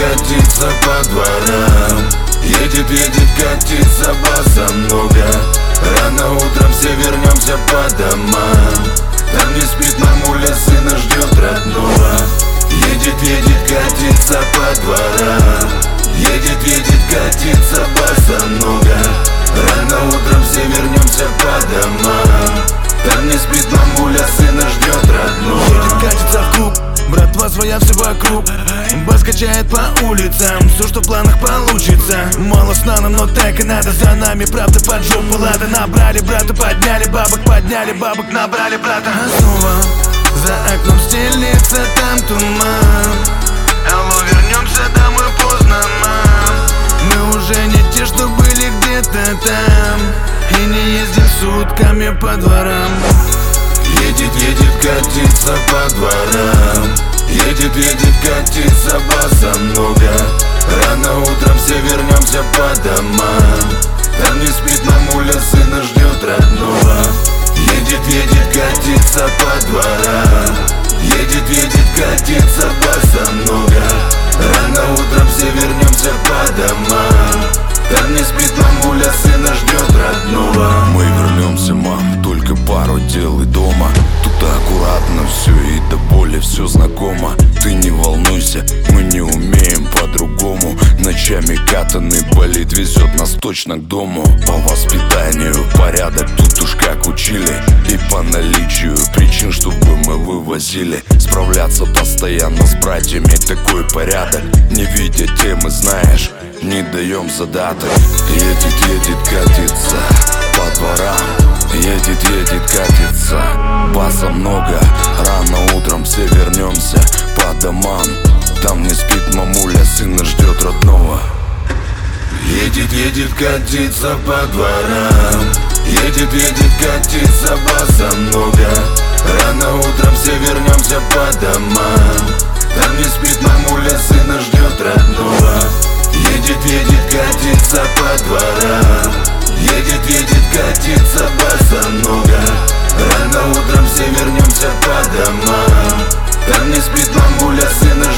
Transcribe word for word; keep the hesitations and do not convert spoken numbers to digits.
катится по дворам. Едет, едет, катится баса много. Рано утром все вернемся по домам. Там не спит мамуля, сына ждет родного. Едет, едет, катится по дворам. Едет, едет, катится баса много. Рано утром все вернемся по домам. Там не спит мамуля, сына ждет родного. Едет, катится в круг, братва своя все вокруг. Бас качает по улицам, все, что в планах получится. Мало сна нам, но так и надо. За нами правда под жопу, ладно. Набрали брата, подняли бабок, подняли бабок, набрали брата. А снова за окном стелится там туман. Алло, вернемся домой поздно, мам. Мы уже не те, что были где-то там, и не ездим сутками по дворам. Едет, едет, катится по дворам. Едет, едет, катится баса много. Рано утром все вернемся по домам. Там не спит мамуля, сына ждет родного. Едет, едет, катится по дворам. Едет, едет, катится баса много. Рано утром все вернемся по домам. Там не спит мамуля, сына ждет родного. Мы вернемся, мам, только пару дел и дома. Тут аккуратно все и до боли все знакомо. Ты не волнуйся, мы не умеем по-другому. Ночами катанный болид везет нас точно к дому. По воспитанию порядок тут уж как учили. И по наличию причин, чтобы мы вывозили. Справляться постоянно с братьями, такой порядок. Не видя темы, знаешь, не даем задаток. Едет, едет, катится по дворам. Едет, едет, катится баса много. Рано утром все вернемся по домам. Там не спит мамуля, сына ждет родного. Едет, едет, катится по дворам. Едет, едет, катится баса много. Рано утром все вернемся по домам. Там не спит мамуля, сына ждет родного. Едет, едет, катится по дворам. Едет, едет, катится баса много. Рано утром все вернемся по домам. Там не спит мамуля, сына